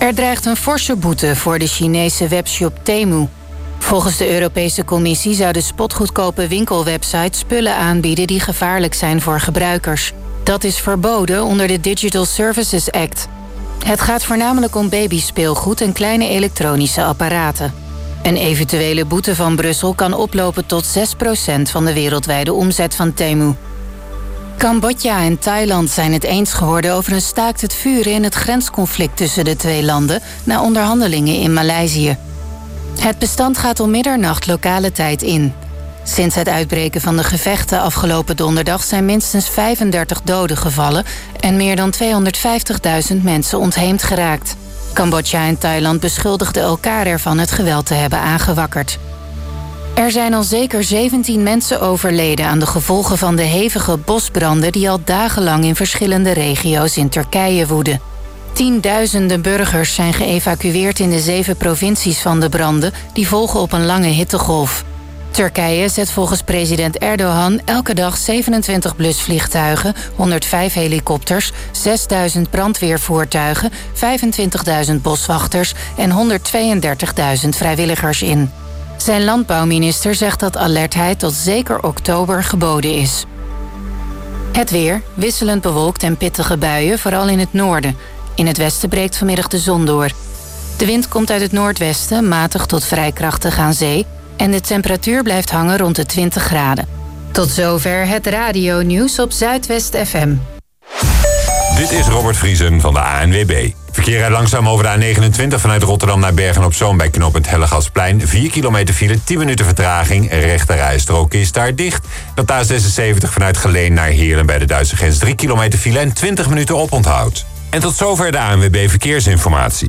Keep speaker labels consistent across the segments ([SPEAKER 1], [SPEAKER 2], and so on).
[SPEAKER 1] Er dreigt een forse boete voor de Chinese webshop Temu. Volgens de Europese Commissie zou de spotgoedkope winkelwebsite spullen aanbieden die gevaarlijk zijn voor gebruikers. Dat is verboden onder de Digital Services Act. Het gaat voornamelijk om babyspeelgoed en kleine elektronische apparaten. Een eventuele boete van Brussel kan oplopen tot 6% van de wereldwijde omzet van Temu. Cambodja en Thailand zijn het eens geworden over een staakt het vuren in het grensconflict tussen de twee landen na onderhandelingen in Maleisië. Het bestand gaat om middernacht lokale tijd in. Sinds het uitbreken van de gevechten afgelopen donderdag zijn minstens 35 doden gevallen en meer dan 250.000 mensen ontheemd geraakt. Cambodja en Thailand beschuldigden elkaar ervan het geweld te hebben aangewakkerd. Er zijn al zeker 17 mensen overleden aan de gevolgen van de hevige bosbranden die al dagenlang in verschillende regio's in Turkije woeden. Tienduizenden burgers zijn geëvacueerd in de 7 provincies van de branden die volgen op een lange hittegolf. Turkije zet volgens president Erdogan elke dag 27 blusvliegtuigen, 105 helikopters, 6.000 brandweervoertuigen, 25.000 boswachters en 132.000 vrijwilligers in. Zijn landbouwminister zegt dat alertheid tot zeker oktober geboden is. Het weer, wisselend bewolkt en pittige buien, vooral in het noorden. In het westen breekt vanmiddag de zon door. De wind komt uit het noordwesten, matig tot vrij krachtig aan zee, en de temperatuur blijft hangen rond de 20 graden. Tot zover het radionieuws op Zuidwest FM.
[SPEAKER 2] Dit is Robert Vriesen van de ANWB. Verkeer rijdt langzaam over de A29 vanuit Rotterdam naar Bergen-op-Zoom bij knooppunt Hellegatsplein. 4 kilometer file, 10 minuten vertraging. Rechte rijstrook is daar dicht. Op de A76 vanuit Geleen naar Heerlen bij de Duitse grens. 3 kilometer file en 20 minuten oponthoud. En tot zover de ANWB Verkeersinformatie.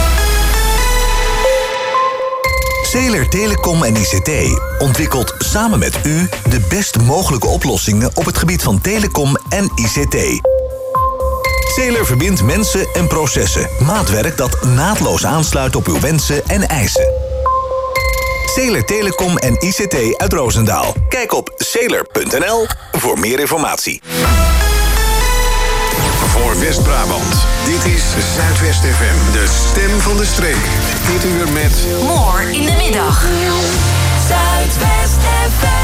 [SPEAKER 3] Zeeler Telecom en ICT ontwikkelt samen met u de best mogelijke oplossingen op het gebied van telecom en ICT. Zeeler verbindt mensen en processen. Maatwerk dat naadloos aansluit op uw wensen en eisen. Zeeler Telecom en ICT uit Roosendaal. Kijk op zeeler.nl voor meer informatie.
[SPEAKER 4] Voor West-Brabant, dit is Zuidwest FM, de stem van de streek. Dit uur met...
[SPEAKER 5] More in de middag. Zuidwest FM.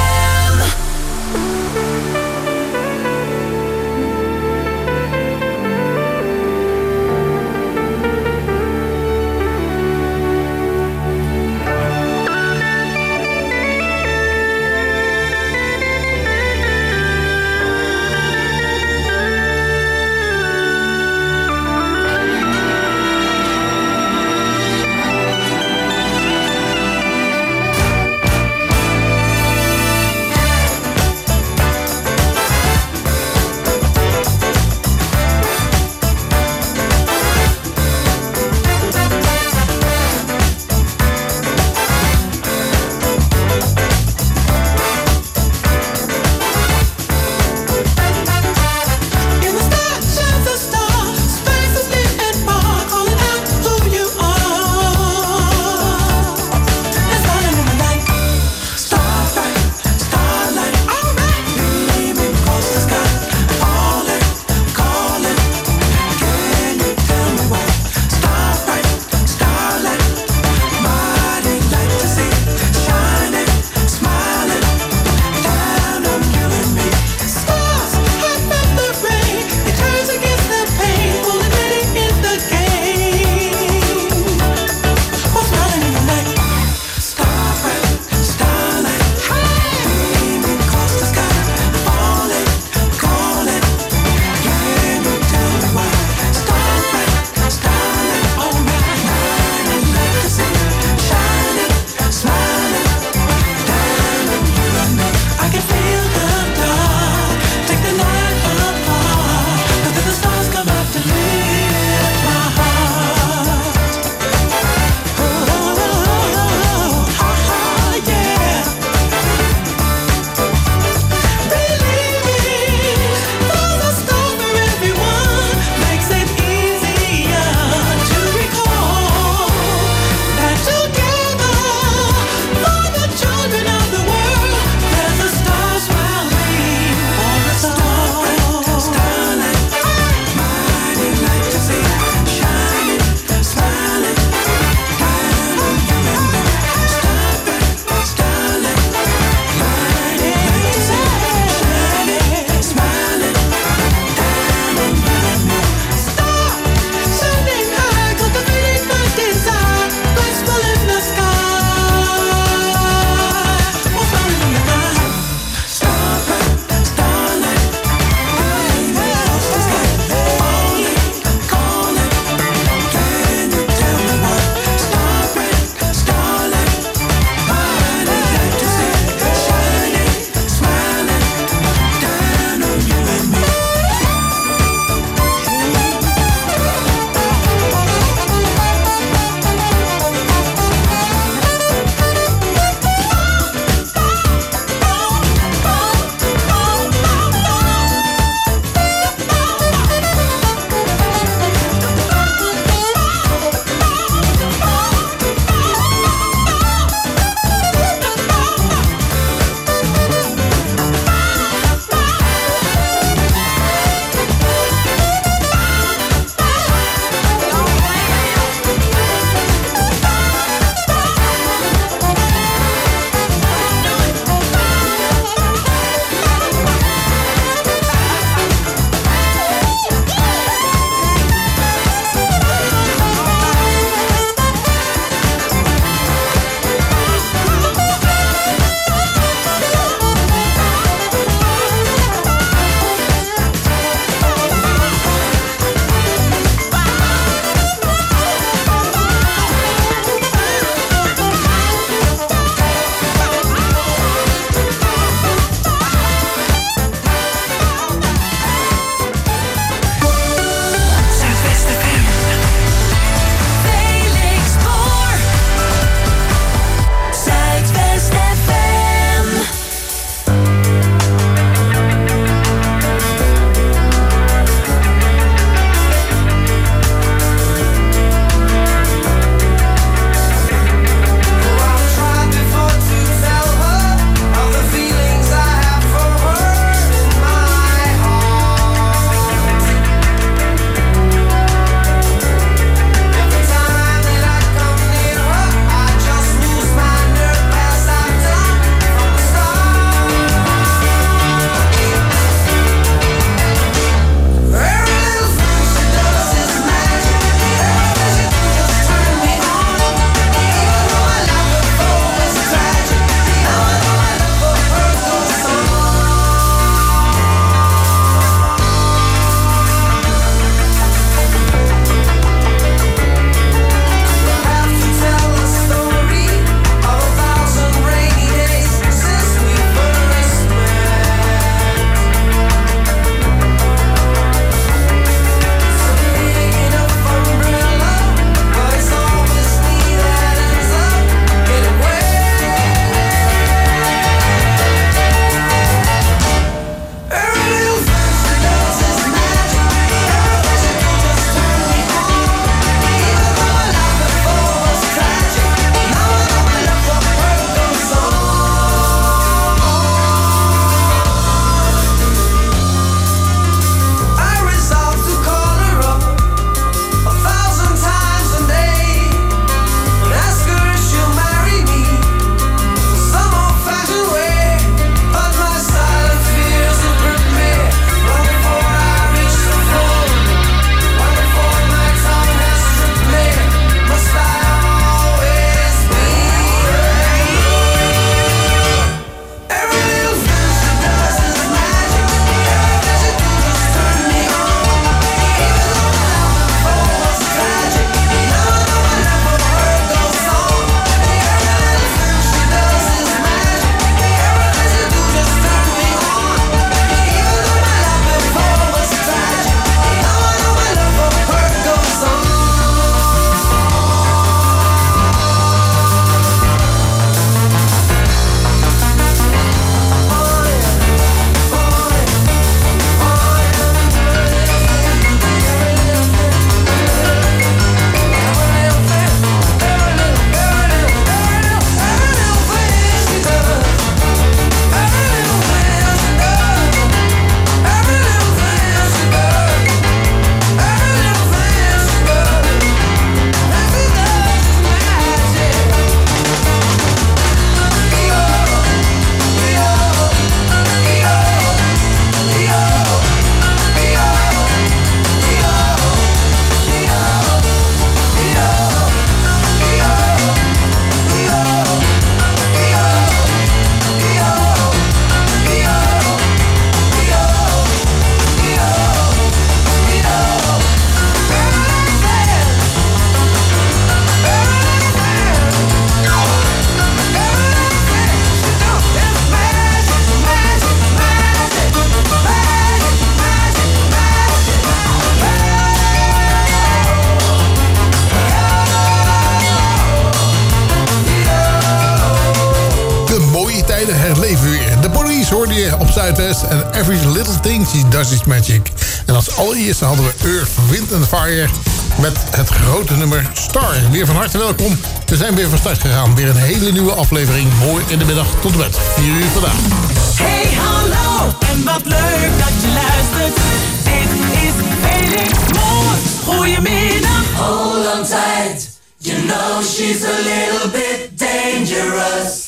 [SPEAKER 6] tijden herleven weer. The Police hoorde je op Zuidwest en Every Little Thing She Does Is Magic. En als allereerste hadden we Earth, Wind and Fire met het grote nummer Star. Weer van harte welkom. We zijn weer van start gegaan. Weer een hele nieuwe aflevering. Mooi in de middag tot en met 4 uur vandaag.
[SPEAKER 7] Hey, hallo en wat leuk dat je luistert. Dit is Felix Moos. Goedemiddag.
[SPEAKER 5] Hold on tight. You know she's a little bit dangerous.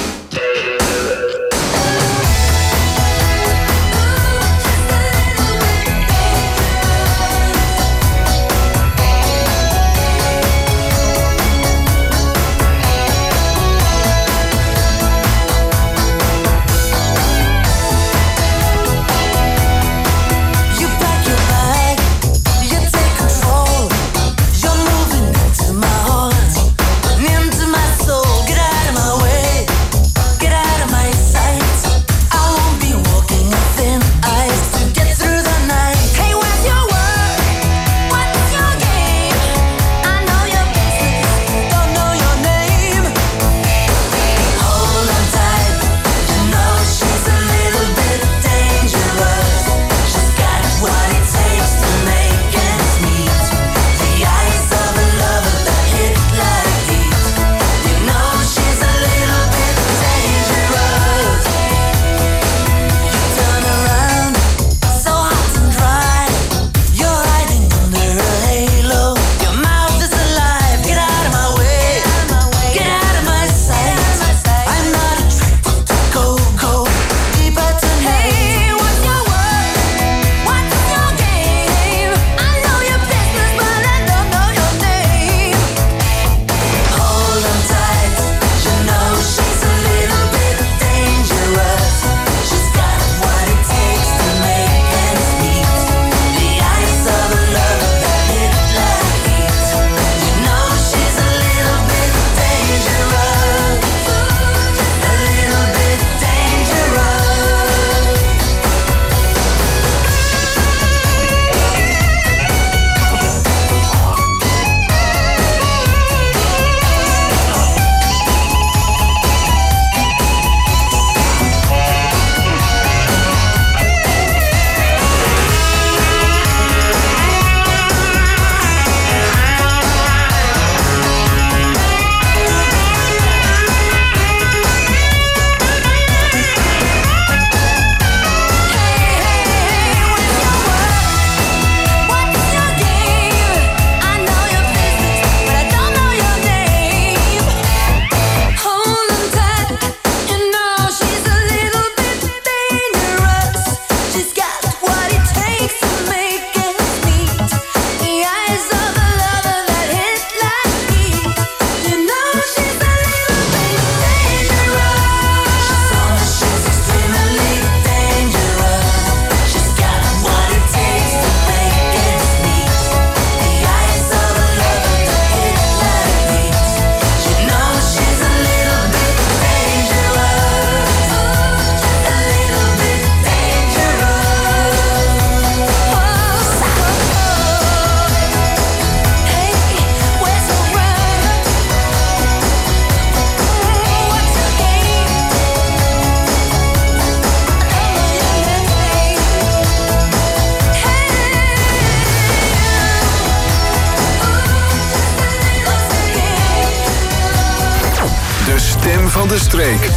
[SPEAKER 4] van de streek.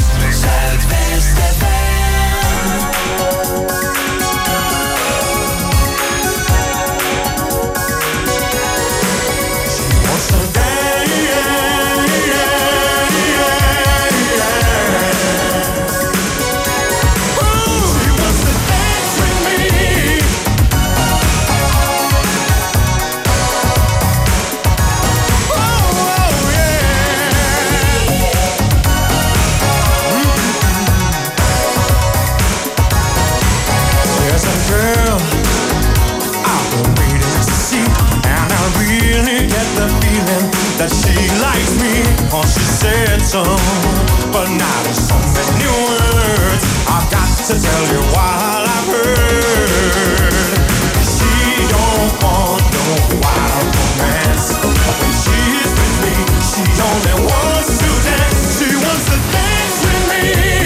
[SPEAKER 8] That she likes me, or she said so. But now there's so many words I've got to tell you while I've heard. She don't want no wild romance. When she's with me, she only wants to dance. She wants to dance with me.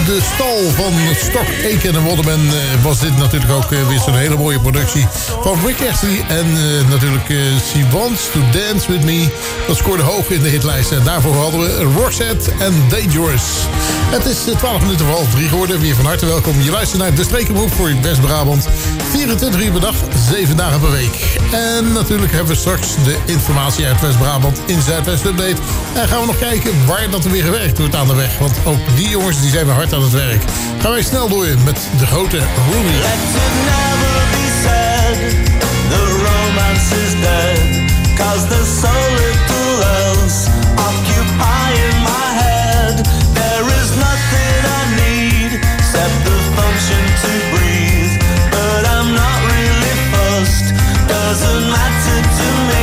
[SPEAKER 6] de stal van Stock Aitken en Waterman was dit natuurlijk ook weer zo'n hele mooie productie van Rick Astley. En natuurlijk She Wants to Dance With Me. Dat scoorde hoog in de hitlijst. En daarvoor hadden we Roxette en Dangerous. Het is 12 minuten voor 2:30 geworden. Weer van harte welkom. Je luistert naar De Streekenproef voor West-Brabant. 24 uur per dag, 7 dagen per week. En natuurlijk hebben we straks de informatie uit West-Brabant in Zuidwest Update. En gaan we nog kijken waar dat er weer gewerkt wordt aan de weg. Want ook die jongens die zijn weer hard aan het werk. Gaan wij snel door met de grote Ruby.
[SPEAKER 8] Let it never be said, the romance is dead, 'cause there's so little else occupying my head. There is nothing I need except the function to breathe, but I'm not really fussed, doesn't matter to me.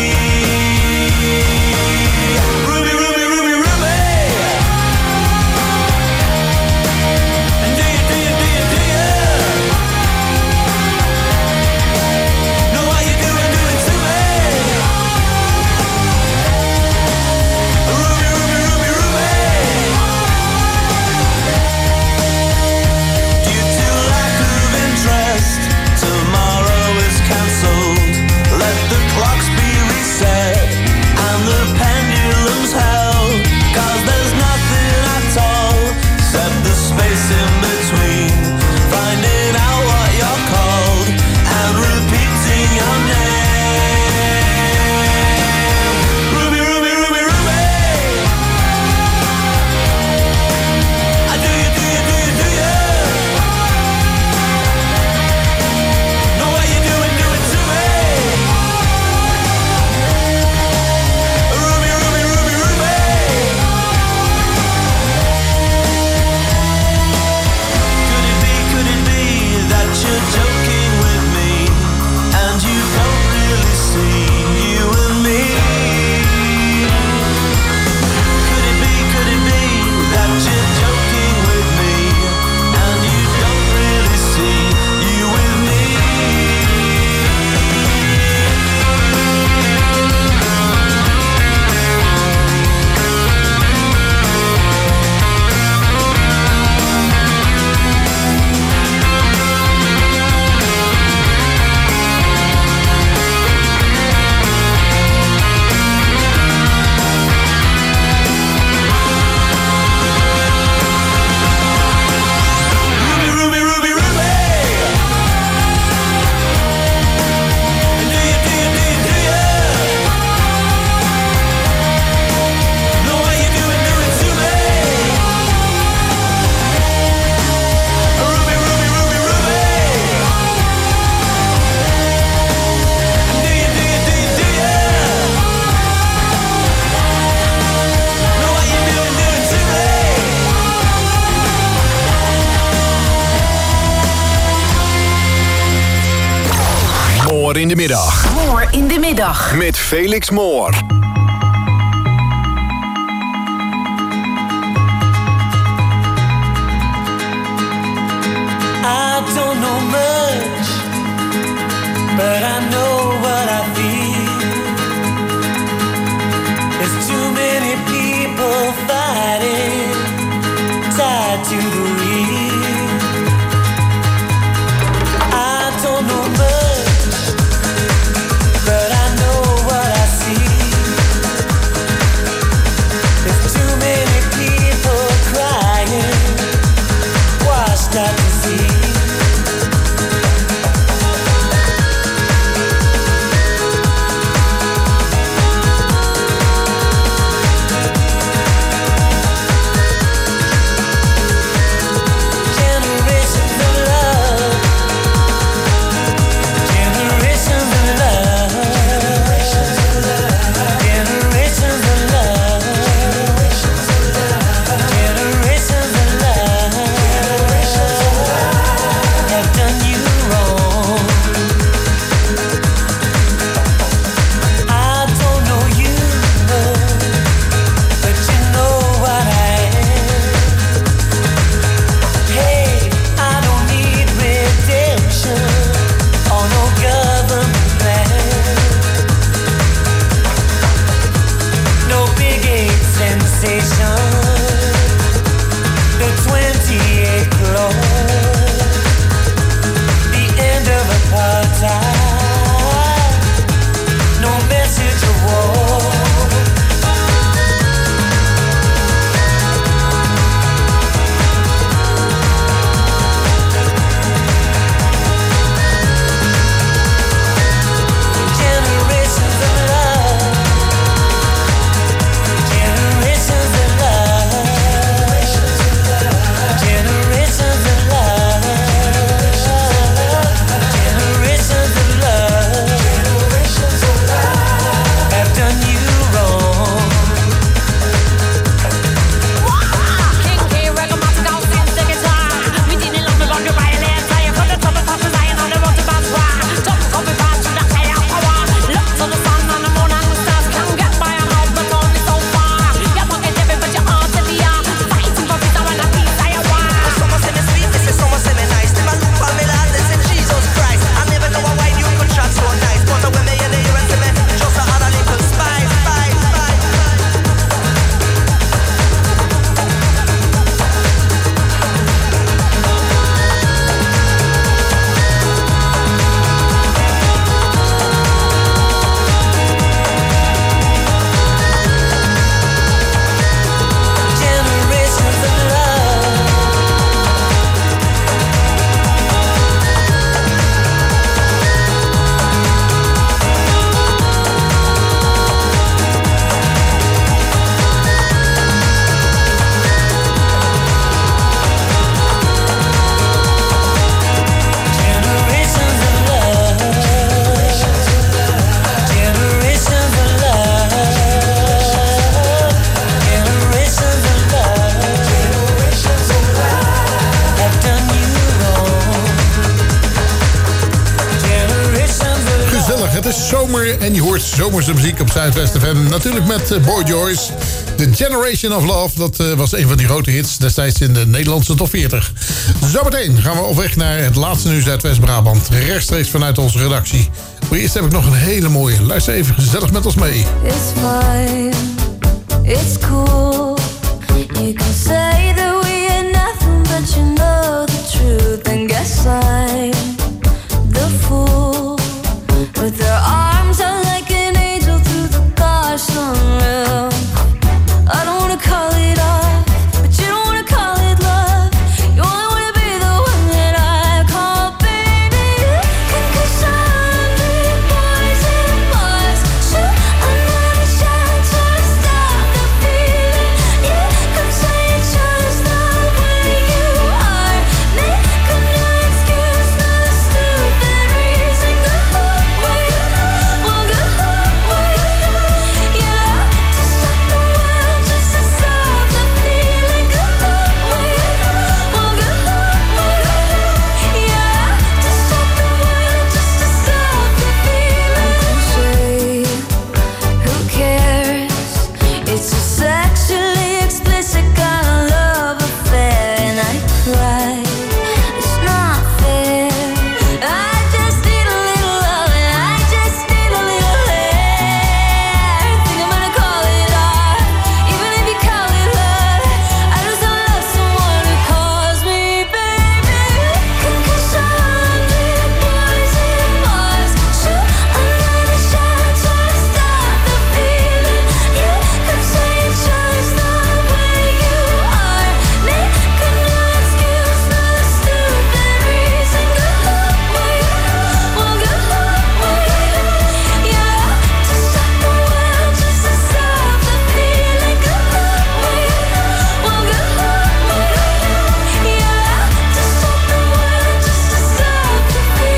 [SPEAKER 4] Moor in de middag.
[SPEAKER 9] Moor in de middag.
[SPEAKER 4] Met Felix Moor.
[SPEAKER 7] I don't know much, but I know what I feel. There's too many people fighting, tied to the wheel. I don't know much, but I know what I see. There's too many people crying, washed out to sea.
[SPEAKER 6] goeie. En je hoort zomerse muziek op Zuidwest FM. Natuurlijk met Boy Joyce. The Generation of Love. Dat was een van die grote hits destijds in de Nederlandse top 40. Zometeen gaan we op weg naar het laatste nieuws uit West-Brabant. Rechtstreeks vanuit onze redactie. Maar eerst heb ik nog een hele mooie. Luister even gezellig met ons mee.
[SPEAKER 9] It's fine. It's cool. You can say that we are nothing, but you know the truth. And guess I'm the fool. With their arms out like an angel through the gosh unreal. I don't wanna call it off, but you don't wanna call it love. You only wanna be the one that I call baby. Cause I'm big boys and boys. Shoot another shot to stop the feeling. You could say it's just the way you are. Make no excuse, no stupid reason. Go away, well go away. Yeah, to stop the world, just to stop the feeling. Go away, well go away. Yeah, to stop the world, just to stop the feeling. Who cares? It's a sexually explicit kind of love affair, and I cry. It's not fair. I just need a little love, and I just need a little air. Think I'm gonna call it art, even if you call it love. I just don't love someone who calls me baby. Cause I'm big boys and boys. Shoot another shot to stop the feeling. You could say it's just the way you are. Make no excuse, no stupid reason. Go away, well go away. Yeah, to stop the world, just to stop the feeling. Go away, well go away. Yeah, to stop the world, just to stop the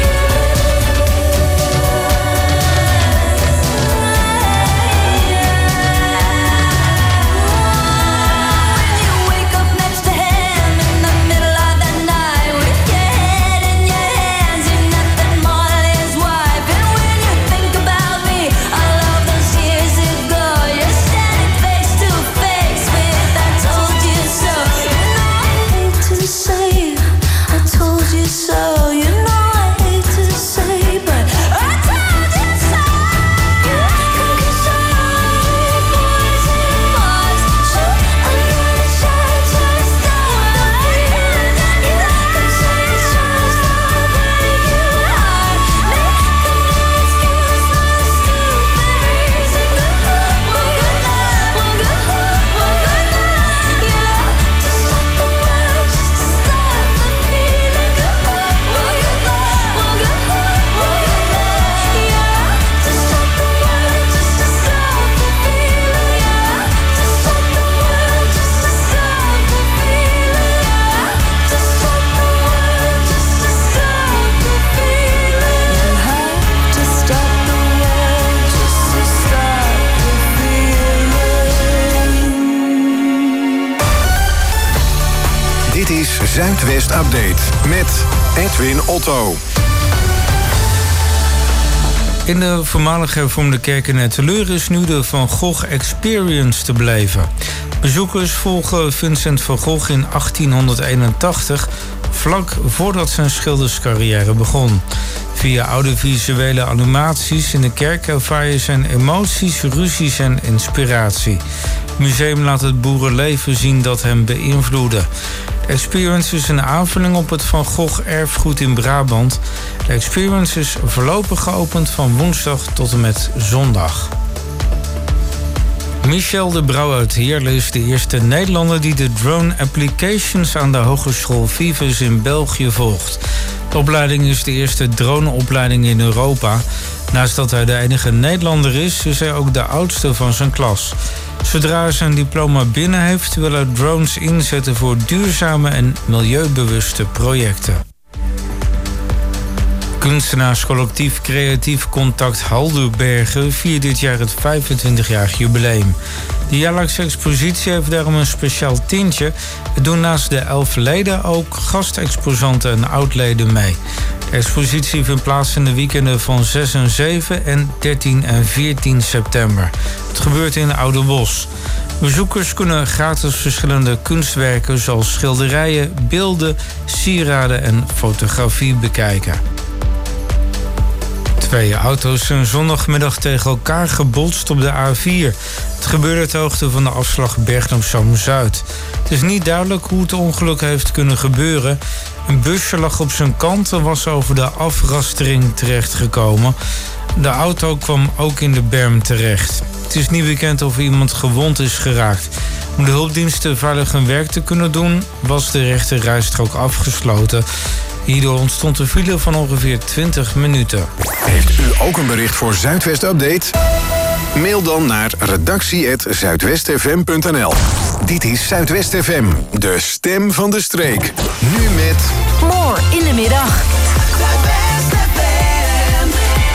[SPEAKER 9] When you wake up next to him in the middle of the night with your head in your hands, you're nothing more than his wife. And when you think about me, all of those years ago, you're standing face to face with I told you so. You know I hate to say I told you so. You know I hate to say, but I told you so. Cause I'm big boys and boys. Shoot another shot to stop the feeling. You could say it's just the way you are. Make no excuse, no stupid reason. Go away, well go away. Yeah, to stop the world, just to stop the feeling. Go away, well go away. Yeah, to stop the world, just to stop the feeling. Yeah, to stop the world, just to stop the feeling. Yeah, to stop the world, just to stop the feeling. You have to stop the world, just to stop the feeling.
[SPEAKER 4] Dit is Zuidwest Update met Edwin Otto.
[SPEAKER 10] In de voormalig hervormde kerk in Etteleur is nu de Van Gogh Experience te beleven. Bezoekers volgen Vincent van Gogh in 1881, vlak voordat zijn schilderscarrière begon. Via audiovisuele animaties in de kerk ervaar je zijn emoties, ruzies en inspiratie. Het museum laat het boerenleven zien dat hem beïnvloedde. De Experience is een aanvulling op het Van Gogh erfgoed in Brabant. De Experience is voorlopig geopend van woensdag tot en met zondag. Michel de Brouw uit Heerlen is de eerste Nederlander die de Drone Applications aan de Hogeschool Vives in België volgt. De opleiding is de eerste droneopleiding in Europa. Naast dat hij de enige Nederlander is hij ook de oudste van zijn klas. Zodra hij zijn diploma binnen heeft, wil hij drones inzetten voor duurzame en milieubewuste projecten. Kunstenaarscollectief Creatief Contact Halderbergen viert dit jaar het 25-jarig jubileum. De jaarlijkse expositie heeft daarom een speciaal tintje. Het doen naast de 11 leden ook gastexposanten en oudleden mee. De expositie vindt plaats in de weekenden van 6 en 7 en 13 en 14 september. Het gebeurt in Oudenbosch. Bezoekers kunnen gratis verschillende kunstwerken zoals schilderijen, beelden, sieraden en fotografie bekijken. 2 auto's zijn zondagmiddag tegen elkaar gebotst op de A4. Het gebeurde ter hoogte van de afslag Bergen-op-Zoom-Zuid. Het is niet duidelijk hoe het ongeluk heeft kunnen gebeuren. Een busje lag op zijn kant en was over de afrastering terechtgekomen. De auto kwam ook in de berm terecht. Het is niet bekend of iemand gewond is geraakt. Om de hulpdiensten veilig hun werk te kunnen doen, was de rechte rijstrook afgesloten. Hierdoor ontstond een file van ongeveer 20 minuten.
[SPEAKER 4] Heeft u ook een bericht voor Zuidwest Update? Mail dan naar redactie@zuidwestfm.nl. Dit is Zuidwest FM, de stem van de streek. Nu met...
[SPEAKER 1] More in de middag.
[SPEAKER 5] Zuidwest FM.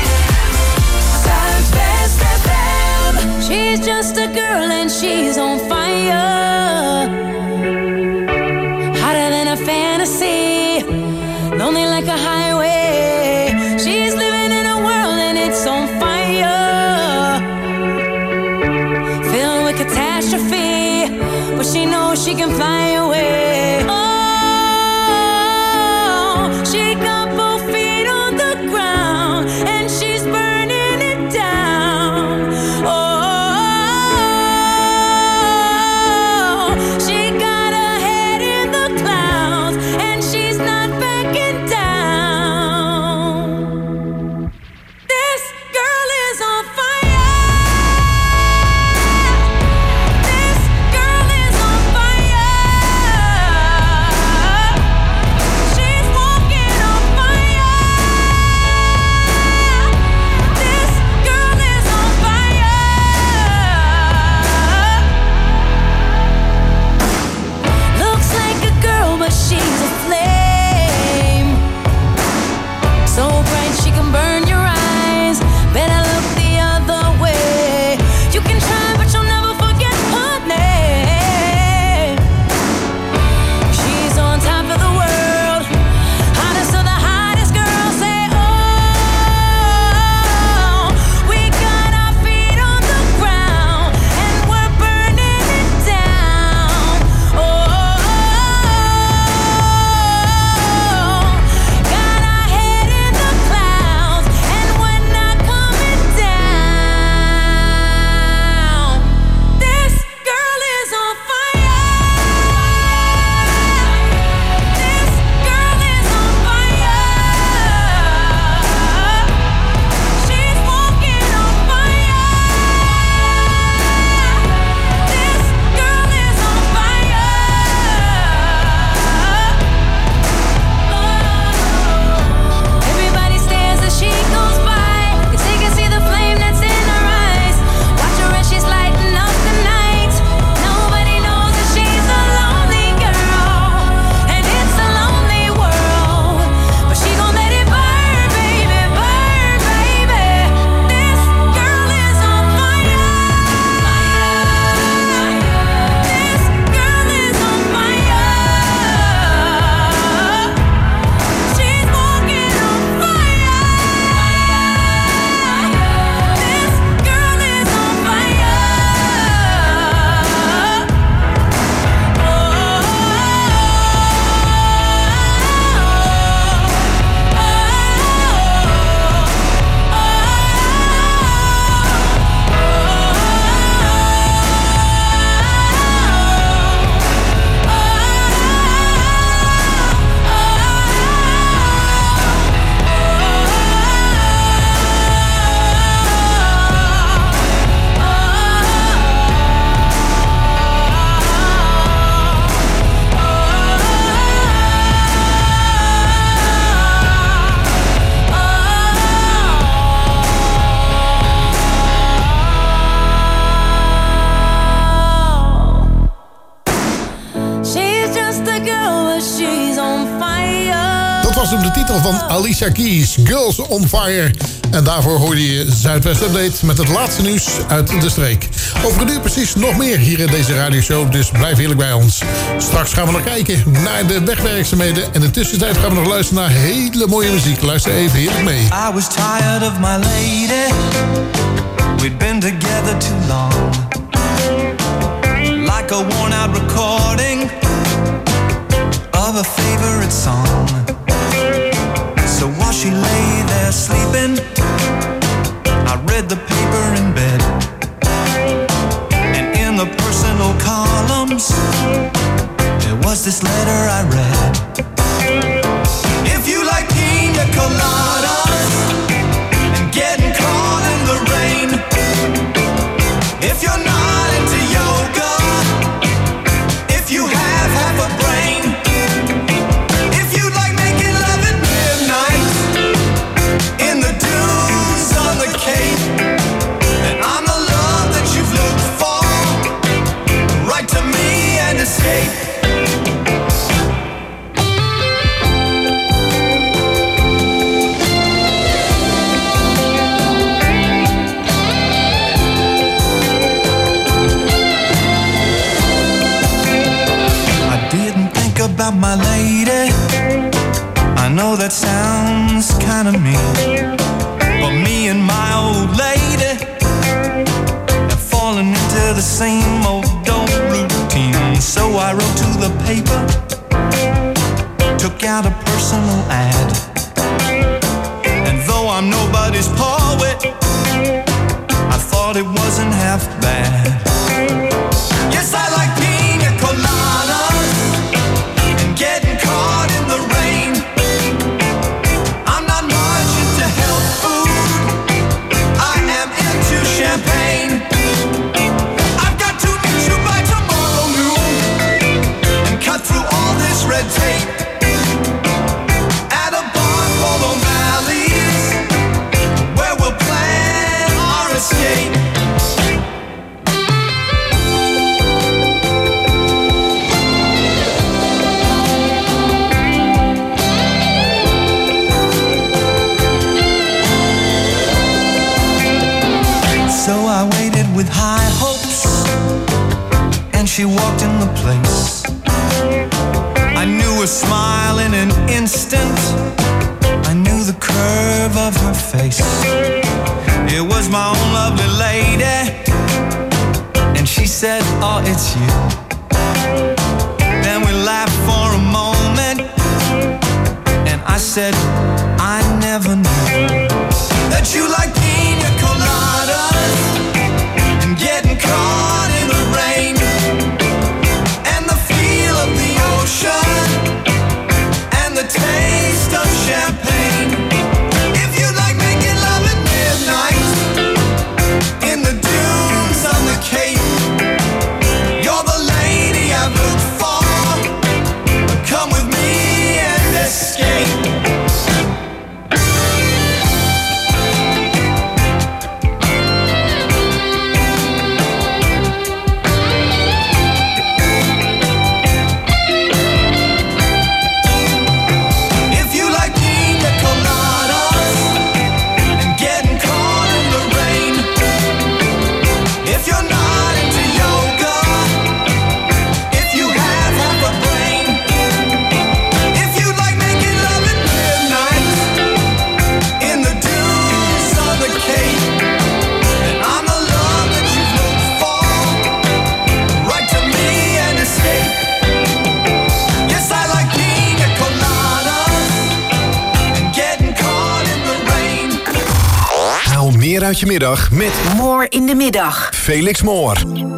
[SPEAKER 5] Zuidwest FM.
[SPEAKER 9] She's just a girl and she's on fire. Hotter than a fantasy. Lonely like a highway. She's living in a world and it's on fire. Filled with catastrophe. But she knows she can fly away. Oh, she got both feet on the ground and she's burning it down. Oh, she got her head in the clouds and she's not backing down. This girl is on fire. This girl is on fire. She's walking on fire. This girl is on fire. Looks like a girl, but she's a flame. So bright she can burn your eyes. Better look the other way. You can try, but you'll never forget her name. She's on top of the world. Hottest of the hottest girls say, oh, we got our feet on the ground and we're burning it down. Oh, got our head in the clouds and we're not coming down. This girl is on fire. This girl is on fire. She's walking on fire. This girl is on fire. Everybody stares as she goes by, 'cause they can see the flame that's in her eyes. Watch her as she's lighting up the night. Nobody knows that she's a lonely girl, and it's a lonely world. But she gon' let it burn, baby, burn, baby. This girl is on fire. This girl is on fire. She's walking on fire. This girl is on fire. She's just a girl, but she's on fire.
[SPEAKER 6] Dat was ook de titel van Alicia Keys, Girls on Fire. En daarvoor hoorde je Zuidwest Update met het laatste nieuws uit de streek. Over een uur precies nog meer hier in deze radioshow. Dus blijf heerlijk bij ons. Straks gaan we nog kijken naar de wegwerkzaamheden. En in de tussentijd gaan we nog luisteren naar hele mooie muziek. Luister even heerlijk mee.
[SPEAKER 11] I was tired of my lady. We'd been together too long. Like a worn out recording of a favorite song. So while she lay there sleeping, I read the paper in bed. And in the personal columns, there was this letter I read. If you like pina coladas and getting caught in the rain, if you're not into yoga, if you have half a brain, if you like making love at midnight in the dunes on the Cape, then I'm the love that you've looked for. Write to me and escape. About my lady, I know that sounds kind of mean, but me and my old lady have fallen into the same old routine. So I wrote to the paper, took out a personal ad, and though I'm nobody's poet, I thought it wasn't half bad. Yes, I like pina coladas, getting caught in the rain. I'm not much into health food, I am into champagne. I've got to meet you by tomorrow noon and cut through all this red tape at a bar called O'Malley's, where we'll plan our escape. So I waited with high hopes, and she walked in the place. I knew her smile in an instant, I knew the curve of her face. It was my own lovely lady, and she said, oh, it's you. Then we laughed for a moment, and I said, I never knew that you like pina coladas and getting caught in the rain and the feel of the ocean and the taste of champagne. If you like making love at midnight in the dunes on the Cape, you're the lady I've looked for. Come with me and escape.
[SPEAKER 4] Meer uit je middag met
[SPEAKER 1] Moor in de middag.
[SPEAKER 4] Felix Moor.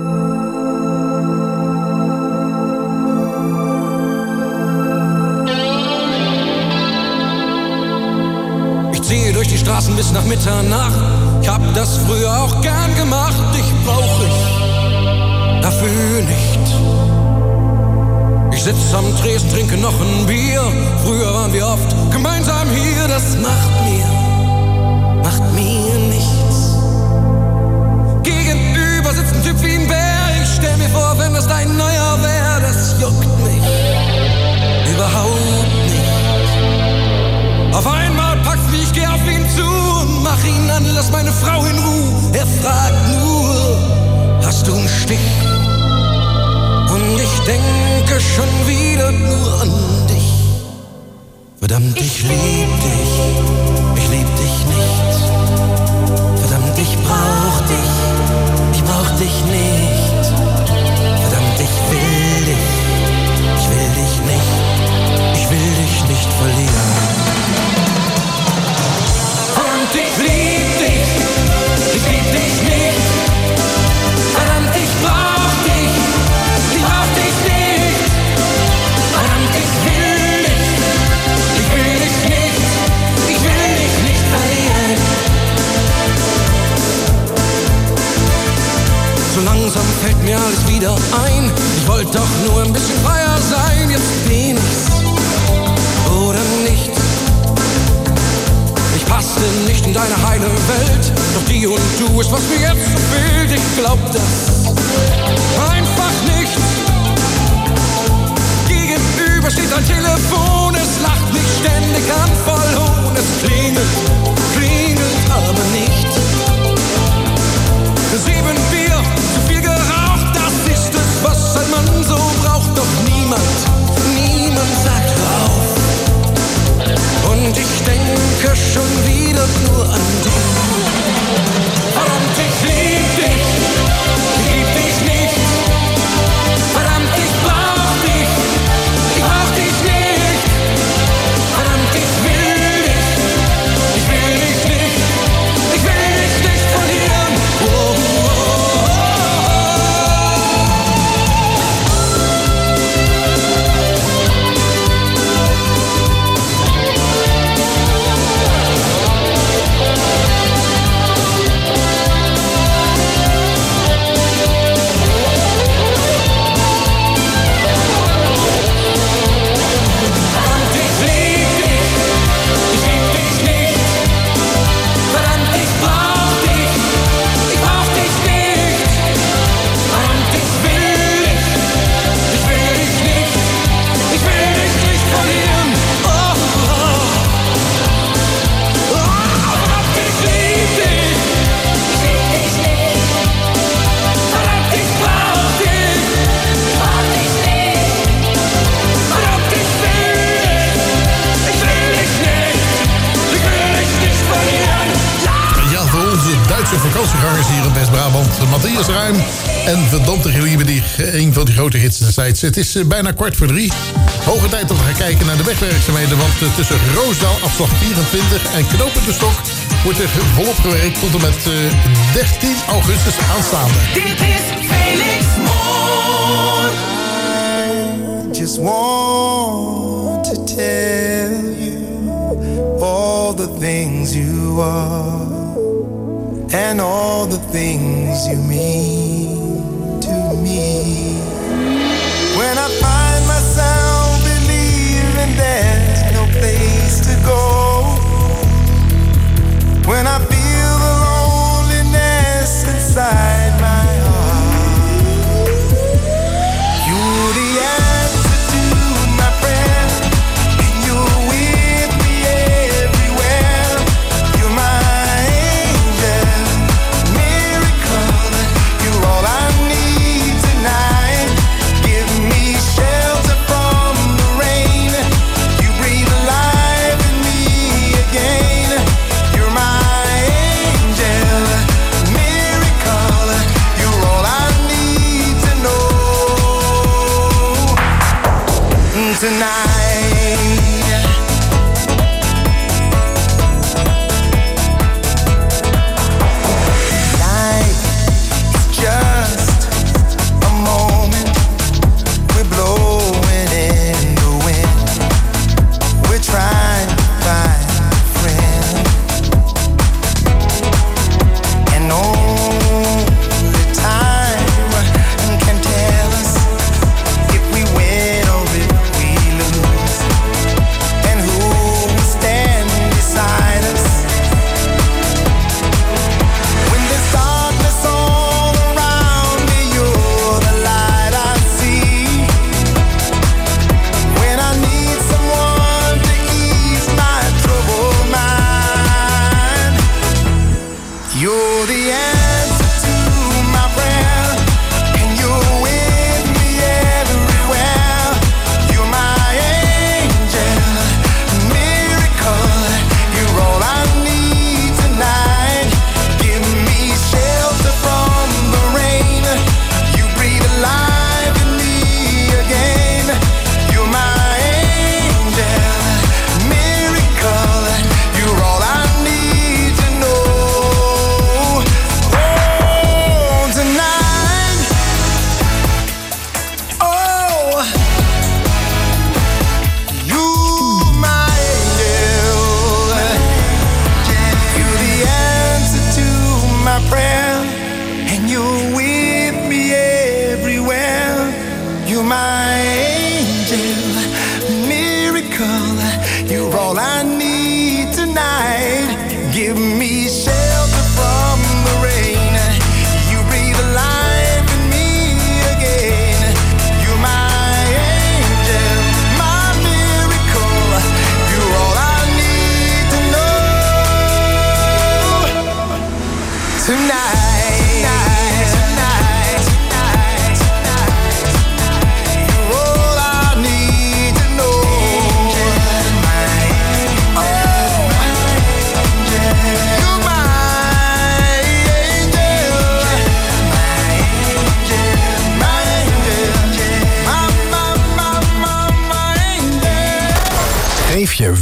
[SPEAKER 12] Ich ziehe durch die Straßen bis nach Mitternacht. Ich hab das früher auch gern gemacht. Dich brauch ich dafür nicht. Ich sitz am Tresen, trinke noch ein Bier. Früher waren wir oft gemeinsam hier. Das macht mir nichts. Gegenüber sitzt ein Typ wie ein Bär. Ich stell mir vor, wenn das dein neuer wär, das juckt mich überhaupt nicht. Auf einmal packt's mich, ich geh auf ihn zu und mach ihn an, lass meine Frau in Ruhe. Er fragt nur, hast schon wieder nur an dich. Verdammt, ich lieb dich, ich lieb dich nicht. Verdammt, ich brauch dich nicht. Verdammt, ich will dich nicht. Ich will dich nicht verlieren. Verdammt, ich lieb dich nicht. Verdammt, ich brauch dich nicht. Verdammt, ich will dich nicht verlieren. So langsam fällt mir alles wieder ein. Ich wollte doch nur ein bisschen freier sein. Jetzt bin ich's oder nicht. Ich passte nicht in deine heile Welt. Doch die und du ist, was mir jetzt so fehlt. Ich glaub das einfach nicht. Gegenüber steht ein Telefon. Es lacht mich ständig an, voll Hohn. Es klingelt aber nicht. 7 Bier, zu viel geraucht, das ist es, was ein Mann so braucht. Doch niemand sagt drauf. Und ich denke schon wieder nur an dich. Verdammt, ich lieb dich nicht. Verdammt, ich brauch dich nicht. Verdammt, ich will dich nicht verlieren. Oh, oh, oh.
[SPEAKER 6] Vakantiegangers hier in West-Brabant. Matthias Ruim en Verdampte Gelieve, die een van die grote hits destijds. Het is bijna 2:15. Hoge tijd dat we gaan kijken naar de wegwerkzaamheden. Want tussen Roosdaal, afslag 24 en Knopend de Stok wordt er volop gewerkt tot en met 13 augustus aanstaande.
[SPEAKER 7] Dit is Felix Moon.
[SPEAKER 11] I just want to tell you all the things you are. And all the things you mean to me. When I find myself believing there's no place to go. When I feel the loneliness inside my heart. You're the answer to my prayer. And you're with me everywhere. You're my all I need tonight. Give me shelter from the rain. You breathe life in me again. You're my angel, miracle. You're all I need to know tonight. Lose.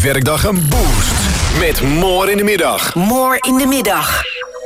[SPEAKER 4] werkdag een boost. Met More in de middag.
[SPEAKER 13] More in de middag.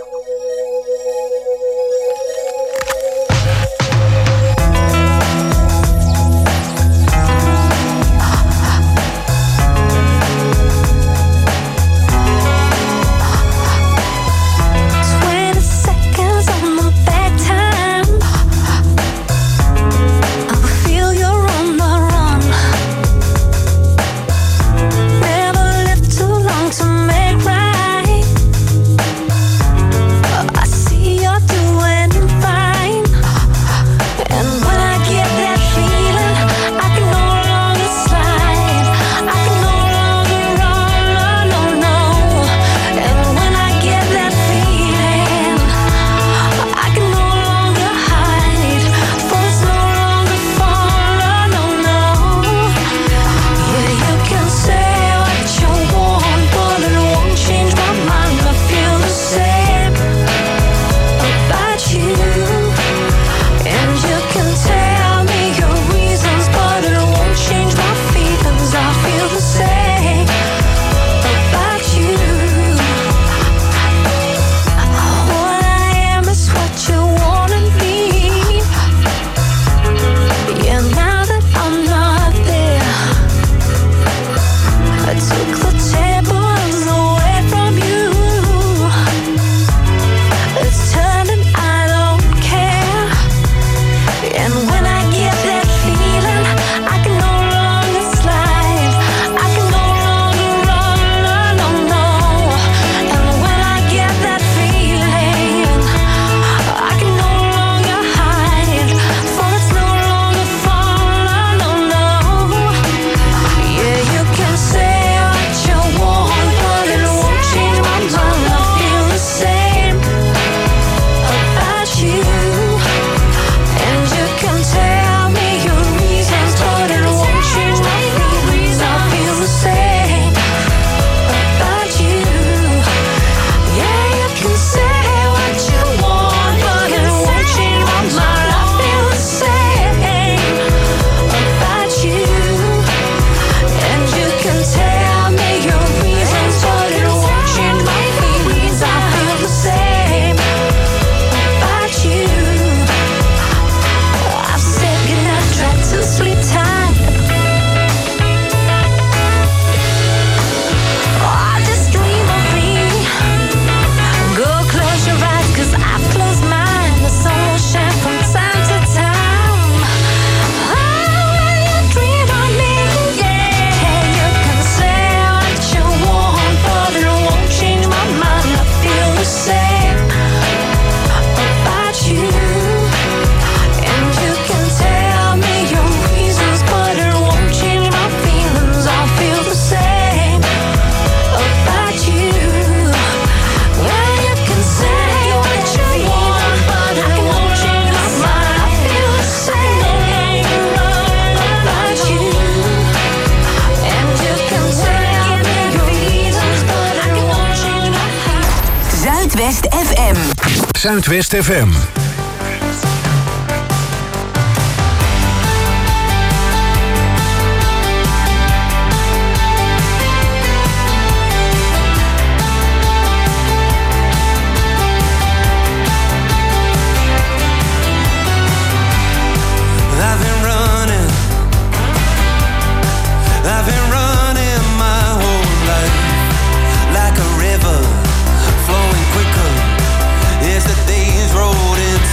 [SPEAKER 14] Zuidwest FM.
[SPEAKER 4] Zuidwest FM.
[SPEAKER 11] Flowing quicker as the days rolled in.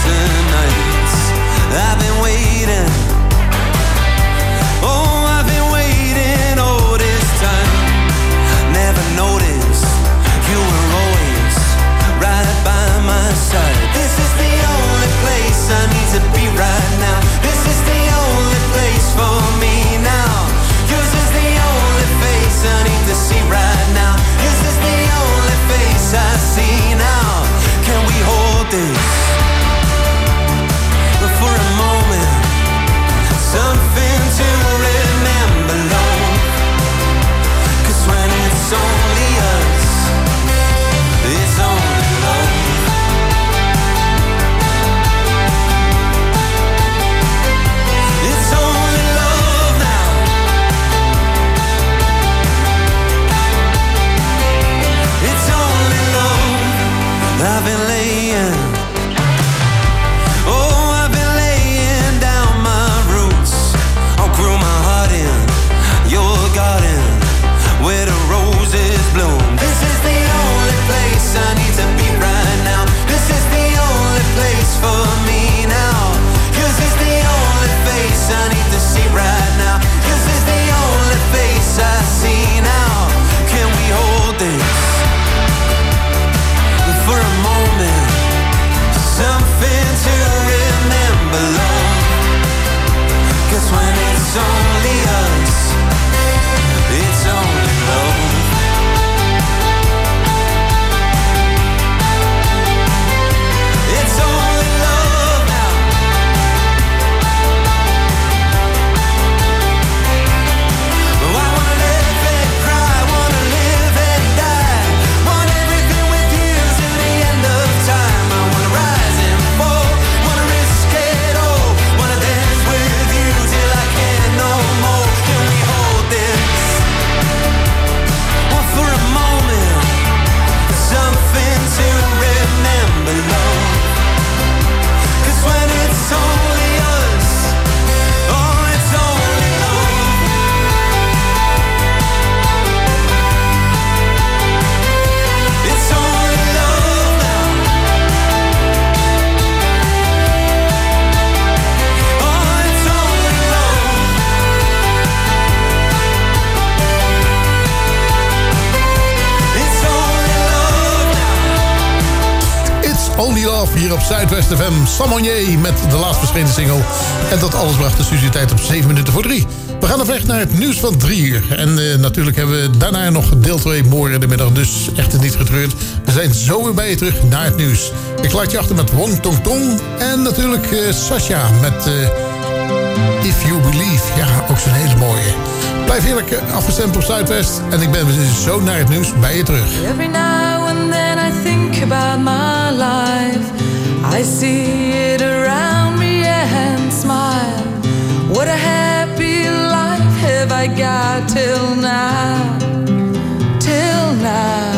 [SPEAKER 6] 12 hier op Zuidwest FM. Samonier met de laatst verschenen single. En dat alles bracht de studietijd op 7 minuten voor 3. We gaan op weg naar het nieuws van 3 uur. En natuurlijk hebben we daarna nog deel 2 morgen in de middag. Dus echt niet getreurd. We zijn zo weer bij je terug naar het nieuws. Ik laat je achter met Wong Tong Tong. En natuurlijk Sasha met If You Believe. Ja, ook zo'n hele mooie. Blijf heerlijk afgestemd op Zuidwest. En ik ben zo naar het nieuws bij je terug.
[SPEAKER 9] Every now and then I think about my life. I see it around me and smile. What a happy life have I got till now. Till now.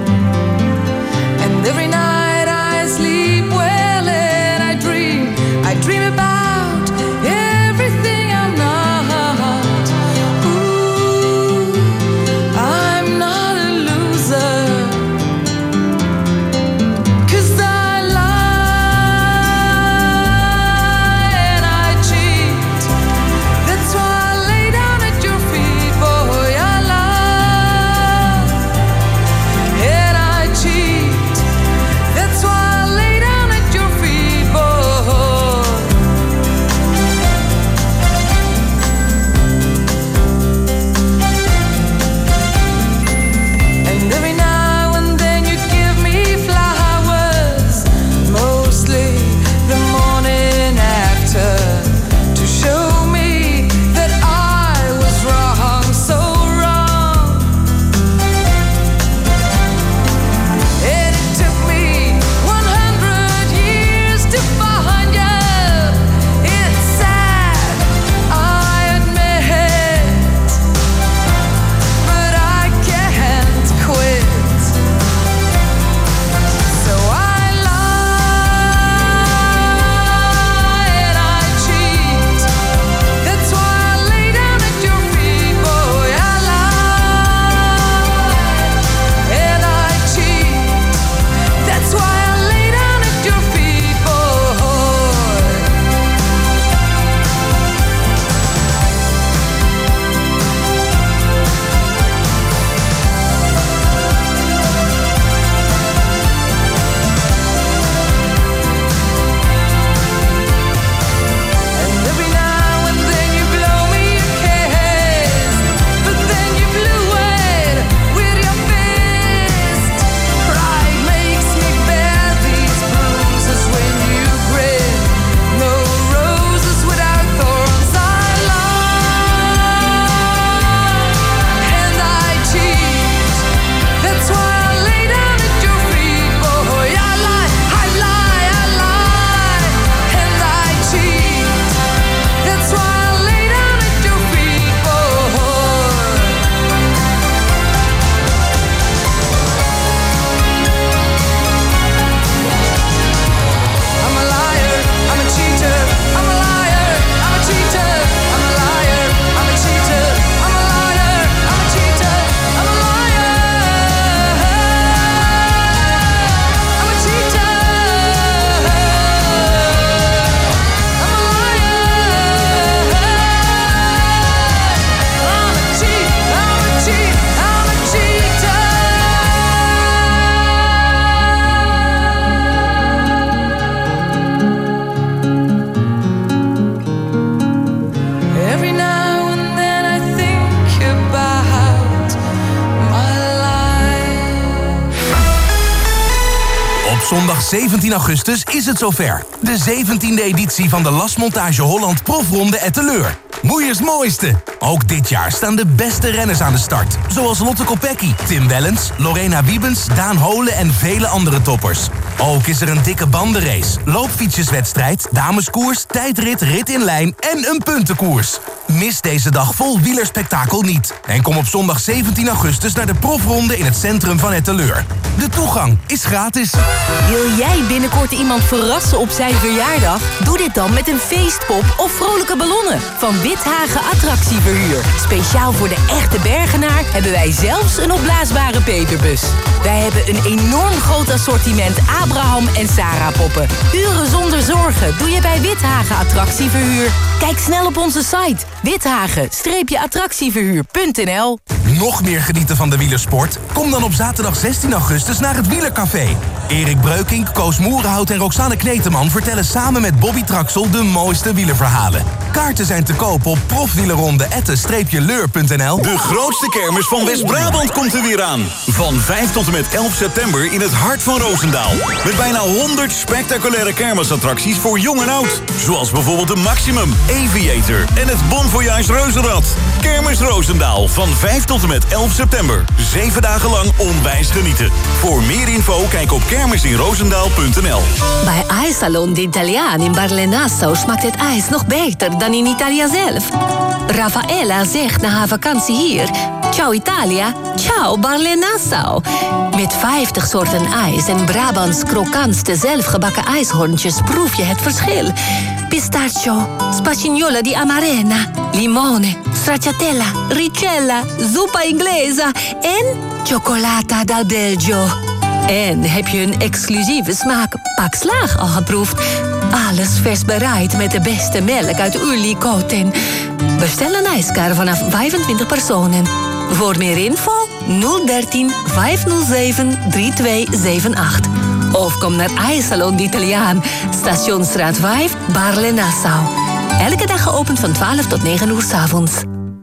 [SPEAKER 9] And every night I sleep well and I dream about everything I'm not. Ooh, I'm not a loser. 'Cause I lie and I cheat. That's why I lay down at your feet, boy. I lie and I cheat. That's why I lay down at your feet, boy. And every now and then you give me flowers, mostly the morning after, to show me that I was wrong, so wrong. And it took me 100 years to find you. It's sad, I admit, but I can't quit. So I lie and I cheat. That's why I lay down at your feet, boy. I lie and I cheat. That's why I lay down at your feet, boy. And every now and then you blow me a kiss, but then you blew it with your fist. Pride makes me bear these bruises when you grin. No roses without thorns. I lie and I cheat. That's why I lay down at your feet, boy. I lie and I cheat. That's why I lay down at your feet, boy. I'm a liar, I'm a cheater. I'm a liar, I'm a cheater. I'm a liar, I'm a cheater. I'm a liar, I'm a cheater. I'm a liar, I'm a cheater. I'm a liar, I'm a cheat, I'm a cheat, I'm a cheater. Every now and then I think about my life.
[SPEAKER 3] Op zondag 17 augustus is het zover. De 17e editie van de Lasmontage Holland Profronde Etteleur. Moeiers mooiste. Ook dit jaar staan de beste renners aan de start. Zoals Lotte Kopecky, Tim Wellens, Lorena Wiebens, Daan Holen en vele andere toppers. Ook is er een dikke bandenrace, loopfietsjeswedstrijd, dameskoers, tijdrit, rit in lijn en een puntenkoers. Mis deze dag vol wielerspektakel niet. En kom op zondag 17 augustus naar de profronde in het centrum van Etteleur. De toegang is gratis.
[SPEAKER 13] Wil jij binnenkort iemand verrassen op zijn verjaardag? Doe dit dan met een feestpop of vrolijke ballonnen van Withagen Attractieverhuur. Speciaal voor de echte Bergenaar hebben wij zelfs een opblaasbare peperbus. Wij hebben een enorm groot assortiment Abraham en Sarah poppen. Uren zonder zorgen doe je bij Withagen Attractieverhuur. Kijk snel op onze site withagen-attractieverhuur.nl.
[SPEAKER 14] nog meer genieten van de wielersport? Kom dan op zaterdag 16 augustus naar het Wielercafé. Erik Breukink, Koos Moerenhout en Roxanne Kneteman vertellen samen met Bobby Traxel de mooiste wielerverhalen. Kaarten zijn te koop op profwielerronde@leur.nl.
[SPEAKER 3] De grootste kermis van West-Brabant komt er weer aan. Van 5 tot en met 11 september in het hart van Roosendaal. Met bijna 100 spectaculaire kermisattracties voor jong en oud. Zoals bijvoorbeeld de Maximum, Aviator en het Bon Voyage Reuzenrad. Kermis Roosendaal van 5 tot en met 11 september. 7 dagen lang onwijs genieten. Voor meer info kijk op kermisinroosendaal.nl.
[SPEAKER 13] Bij IJssalon d'Italiaan in Barle-Nassau smaakt het ijs nog beter dan in Italië zelf. Raffaella zegt na haar vakantie hier: ciao Italia, ciao Barle-Nassau. Met 50 soorten ijs en Brabants krokantste zelfgebakken ijshoorntjes proef je het verschil. Pistachio, spagnola di amarena, limone, stracciatella, ricella, zuppa inglesa en cioccolata dal Belgio. En heb je een exclusieve smaak Pak Slaag al geproefd? Alles vers bereid met de beste melk uit Ulikoten. Bestel een ijskar vanaf 25 personen. Voor meer info 013 507 3278. Of kom naar IJssalon d'Italiaan, Stationsstraat 5, Barle-Nassau. Elke dag geopend van 12 tot 9 uur 's avonds.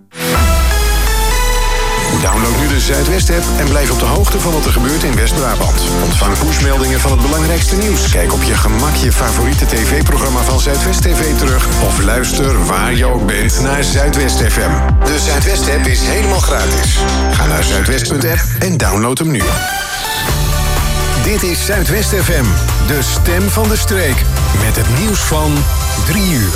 [SPEAKER 4] Download nu de Zuidwest-app en blijf op de hoogte van wat er gebeurt in West-Brabant. Ontvang pushmeldingen van het belangrijkste nieuws. Kijk op je gemak je favoriete tv-programma van Zuidwest TV terug. Of luister waar je ook bent naar Zuidwest FM. De Zuidwest-app is helemaal gratis. Ga naar zuidwest.app en download hem nu. Dit is Zuidwest FM, de stem van de streek. Met het nieuws van 3 uur.